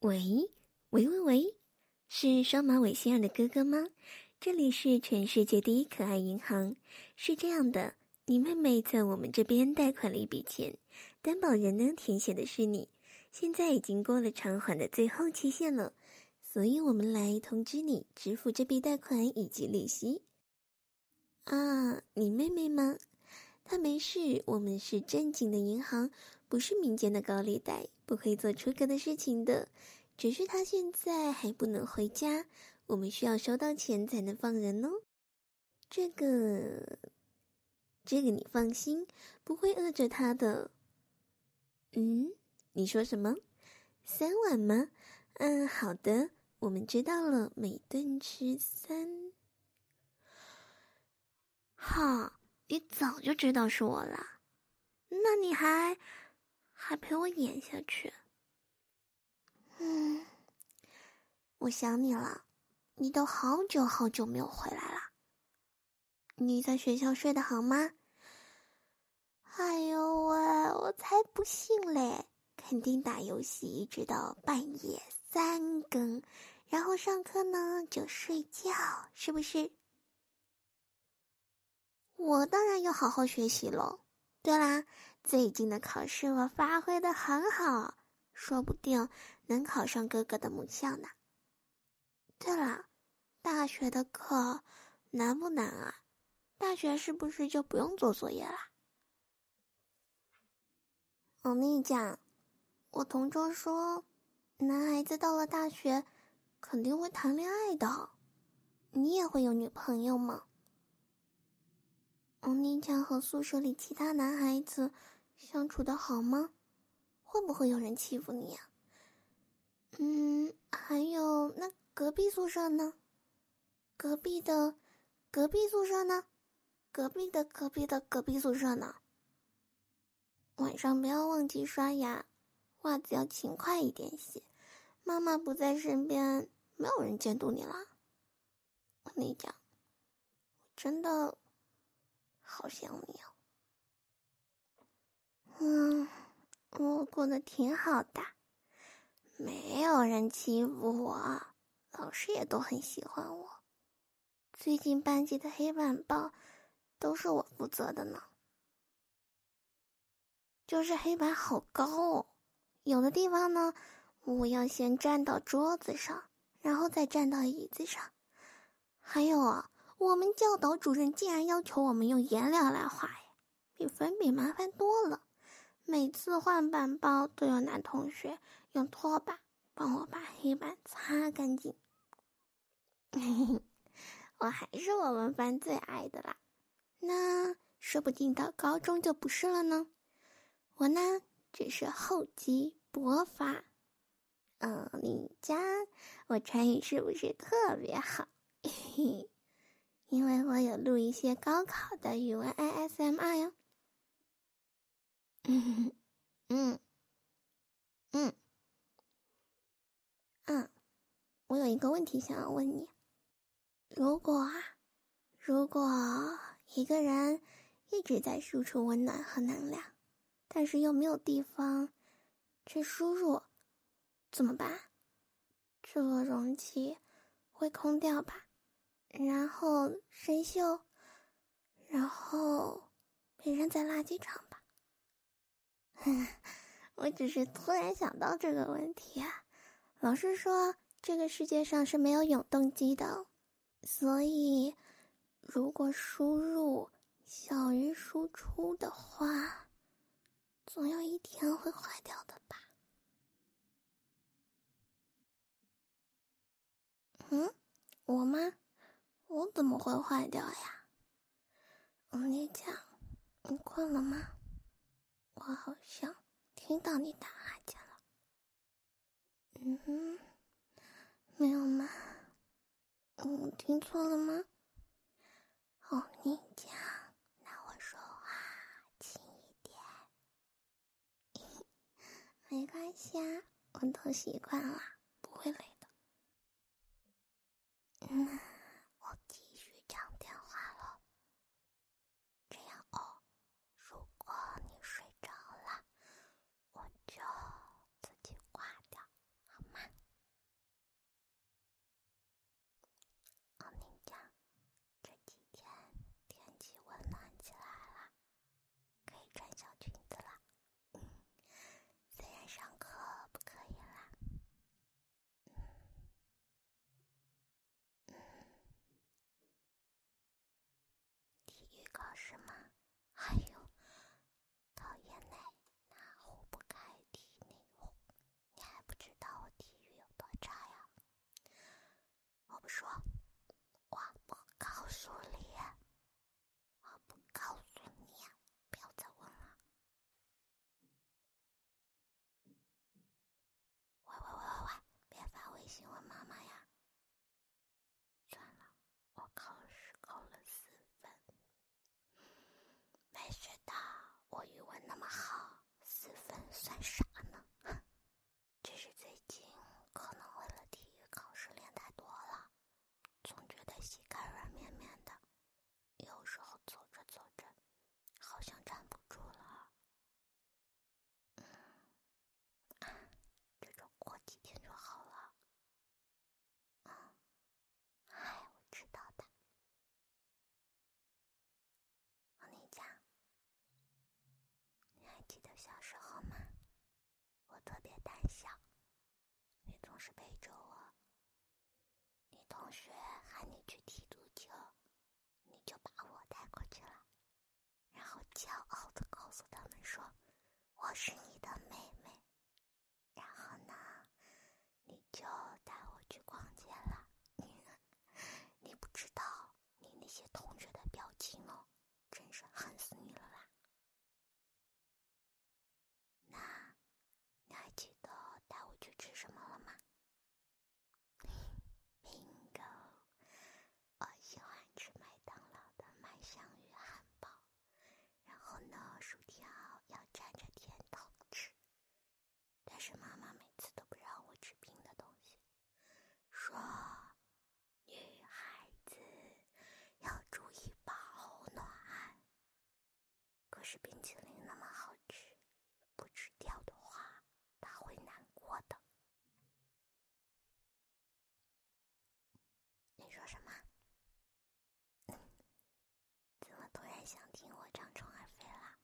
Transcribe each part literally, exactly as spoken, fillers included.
喂喂喂喂，是双马尾心儿的哥哥吗？这里是全世界第一可爱银行。是这样的，你妹妹在我们这边贷款了一笔钱，担保人呢填写的是你，现在已经过了偿还的最后期限了，所以我们来通知你支付这笔贷款以及利息。啊，你妹妹吗？她没事，我们是正经的银行，不是民间的高利贷，不会做出格的事情的。只是她现在还不能回家，我们需要收到钱才能放人哦。这个，这个你放心，不会饿着她的。嗯，你说什么？三碗吗？嗯，好的，我们知道了，每顿吃三。哈，你早就知道是我啦，那你还还陪我演下去？嗯，我想你了，你都好久好久没有回来了。你在学校睡得好吗？哎呦喂，我才不信嘞，肯定打游戏一直到半夜三更，然后上课呢就睡觉，是不是？我当然要好好学习喽。对啦，最近的考试我发挥得很好，说不定能考上哥哥的母校呢。对了，大学的课难不难啊？大学是不是就不用做作业啦？我跟你讲，我同桌说，男孩子到了大学肯定会谈恋爱的。你也会有女朋友吗？我跟你讲，和宿舍里其他男孩子相处的好吗？会不会有人欺负你呀？嗯，还有那隔壁宿舍呢？隔壁的隔壁宿舍呢？隔壁的隔壁的隔壁宿舍呢？晚上不要忘记刷牙，袜子要勤快一点洗。妈妈不在身边，没有人监督你啦。我跟你讲，我真的好想你哦。嗯，我过得挺好的，没有人欺负我，老师也都很喜欢我。最近班级的黑板报都是我负责的呢。就是黑板好高哦，有的地方呢，我要先站到桌子上，然后再站到椅子上。还有啊，我们教导主任竟然要求我们用颜料来画呀，比粉笔麻烦多了。每次换板报都有男同学用拖把帮我把黑板擦干净。我还是我们班最矮的啦，那说不定到高中就不是了呢。我呢，只是厚积薄发。嗯，你家我川语是不是特别好？嘿嘿，因为我有录一些高考的语文 A S M R 哟。嗯嗯嗯嗯，我有一个问题想要问你，如果啊，如果一个人一直在输出温暖和能量，但是又没有地方去输入，怎么办？这个容器会空掉吧，然后生锈，然后被扔在垃圾场吧。我只是突然想到这个问题啊。老师说这个世界上是没有永动机的，所以如果输入小于输出的话，总有一天会坏掉的吧。嗯，我吗？我怎么会坏掉呀？我跟你讲，你困了吗？我好像听到你打哈欠了。嗯哼，没有吗？嗯，听错了吗？我跟你讲，那我说话轻一点。没关系啊，我都习惯了，不会累的。嗯，我继续讲电话了。这样哦，如果你睡着了，我就自己挂掉，好吗？ 小时候嘛，我特别胆小，你总是陪着我。你同学喊你去踢足球，你就把我带过去了，然后骄傲地告诉他们说我是你的妹妹。然后呢，你就带我去逛街了。你你不知道你那些同学的表情哦，真是恨死你了啦。那你还记得带我去吃什么了吗？Bingo， 我喜欢吃麦当劳的麦香鱼汉堡，然后呢，薯条要蘸着甜豆吃。但是妈妈每次都不让我吃冰的东西，说女孩子要注意保暖。可是冰淇淋那么好吃，不吃掉的话她会难过的。你说什么？怎么突然想听我唱虫儿飞了？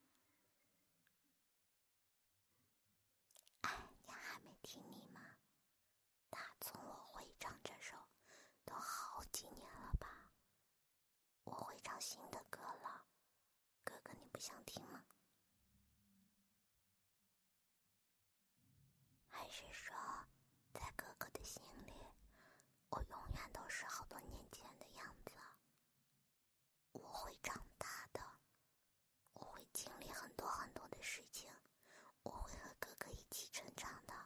哎，你还没听你吗？打从我会唱这首都好几年了吧？我会唱新的歌了，哥哥你不想听吗？还是说在哥哥的心里，我永远都是好多年前的样子？我会长大的，我会经历很多很多的事情，我会和哥哥一起成长的。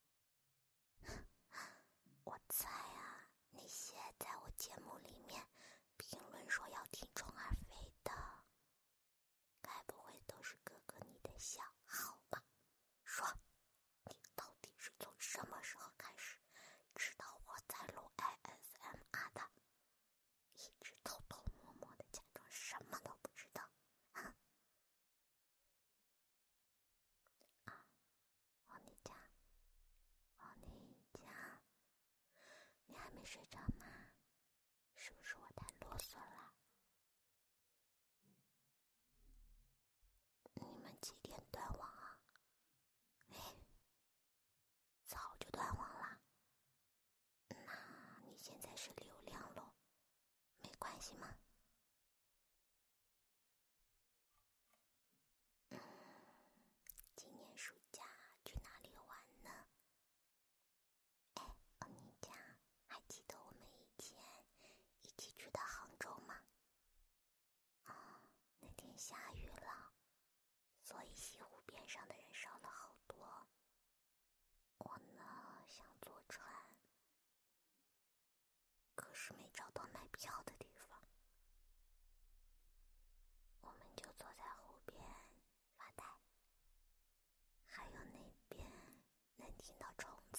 我猜啊，那些在我节目里面评论说要听虫儿飞的，该不会都是哥哥你的小号吧？说你到底是从什么时候开始知道我在录 A S M R 的，一直偷偷摸摸的假装什么都不知道啊？啊，我跟你讲，我跟你讲，你还没睡着吗？是不是我太啰嗦了？你们几点断网啊？哎，早就断网了。那你现在是流量咯，没关系吗？嗯，今年暑假去哪里玩呢？哎，我跟你讲，还记得我们以前一起去的杭州吗？啊、嗯，那天下雨了，所以西湖边上的人少了好多。我呢，想坐船，可是没找到买票的地方，我们就坐在湖边发呆。还有那边能听到虫